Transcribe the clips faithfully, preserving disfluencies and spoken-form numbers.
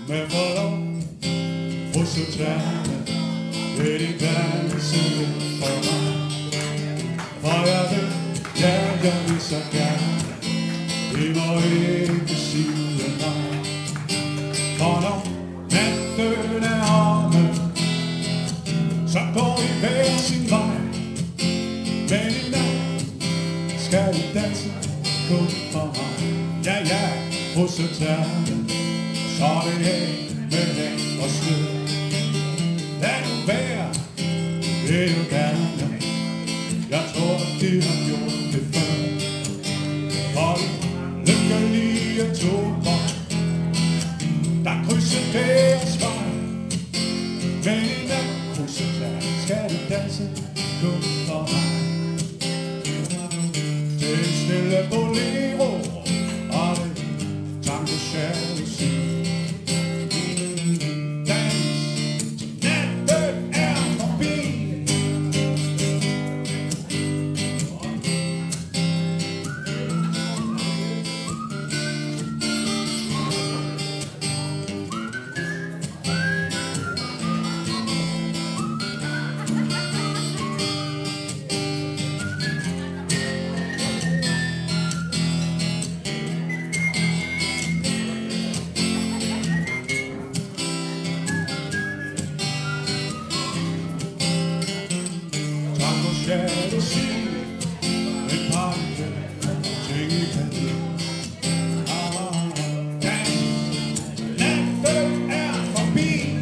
med forlov, russetræerne vil de danse lidt for mig. For jeg vil, ja, jeg vil så gerne, I må ikke sige nej. For når natten er omme, så går I hver sin vej. Men i nat skal I danse kun for mig. Ja, ja, russetræerne, så er det af med hæng og slid. Lad nu være, det er jo gerne, jeg tror, de har gjort det før. For de lykkelige tober, der krydser deres vej. Men i nat, russetræerne, skal de danse kun for mig. Det er stille bolero, og det er tango jalousi. Jalousi, et par ting I kan lide. Natten er forbi,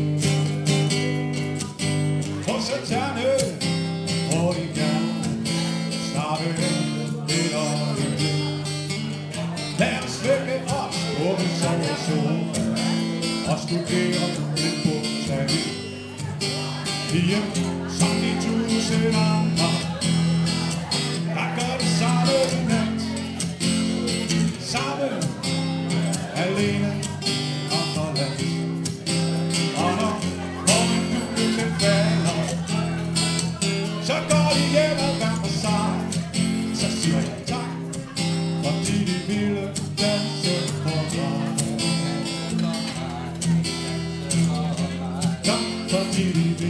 russetræerne må I gerne starte et øjeblik. Lad os lægge os på en sovesofa og studere lidt botani. Piger som de tusind andre, der gør det samme i nat. Sammen, alene og forladt. Og når morgendugen falder, så går de hjem og hver for sig. Så siger jeg tak, fordi de ville danse for mig. Tak, fordi de ville